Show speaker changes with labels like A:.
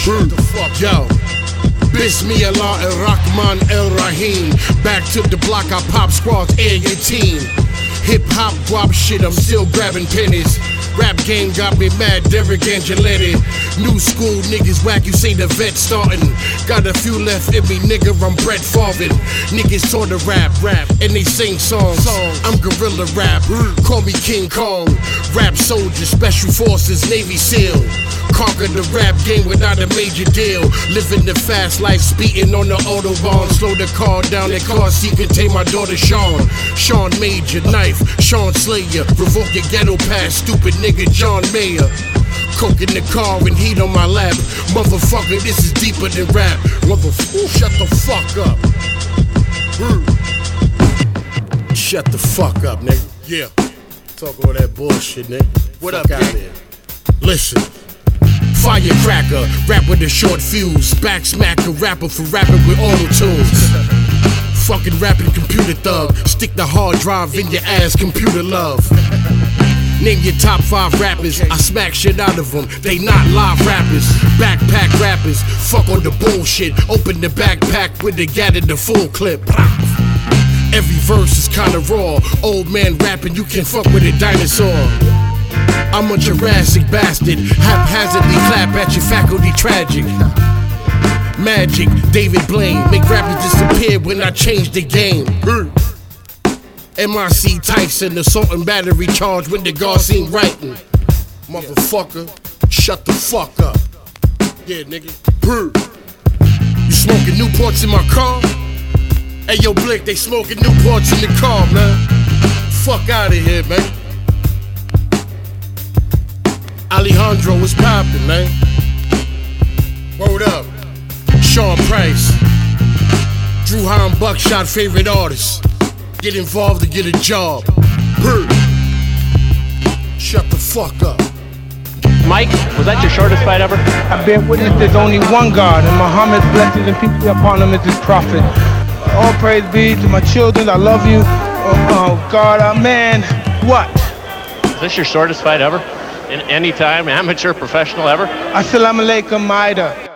A: the fuck, yo. Bismillah Rahman El Rahim. Back to the block, I pop squads, air your team. Hip hop guap shit, I'm still grabbing pennies. Rap game got me mad, Derek Angeletti. New school niggas whack, you say the vet starting. Got a few left in me, nigga, I'm Brett Favre. Niggas taught to rap, and they sing songs. I'm gorilla rap, call me King Kong. Rap soldier, special forces, Navy SEAL. Conquer the rap game without a major deal. Living the fast life, speeding on the Autobahn. Slow the car down, that car seat contain my daughter Sean. Sean Major, knife, Sean Slayer. Revoke your ghetto pass, stupid nigga John Mayer. Coke in the car and heat on my lap. Motherfucker, this is deeper than rap. Motherfucker, shut the fuck up. Shut the fuck up, nigga. Yeah. Talk all that bullshit, nigga. What fuck up, out here? Listen. Firecracker, rap with a short fuse. Back smack a rapper for rapping with auto-tunes. Fucking rapping computer thug. Stick the hard drive in your ass, computer love. Name your top 5 rappers, I smack shit out of them. They not live rappers, backpack rappers. Fuck all the bullshit, open the backpack with the gat in the full clip. Every verse is kinda raw. Old man rapping, you can fuck with a dinosaur. I'm a Jurassic bastard, haphazardly clap at your faculty tragic. Magic, David Blaine, make rappers disappear when I change the game. MIC Tyson, assault and battery charge when the guard seen writing. Motherfucker, shut the fuck up. Yeah, nigga. You smoking Newports in my car? Hey, yo, Blick, they smoking Newports in the car, man. Fuck out of here, man. Alejandro was poppin', man. Word up. Sean Price. Drew Hahn Buckshot, favorite artist. Get involved to get a job. Shut the fuck up.
B: Mike, was that your shortest fight ever?
C: I bear witness there's only one God, and Muhammad's blessings and peace be upon him as his prophet. All praise be to my children, I love you. Oh God, man, what?
B: Is this your shortest fight ever? In any time, amateur, professional, ever?
C: Assalamu alaikum, Maida.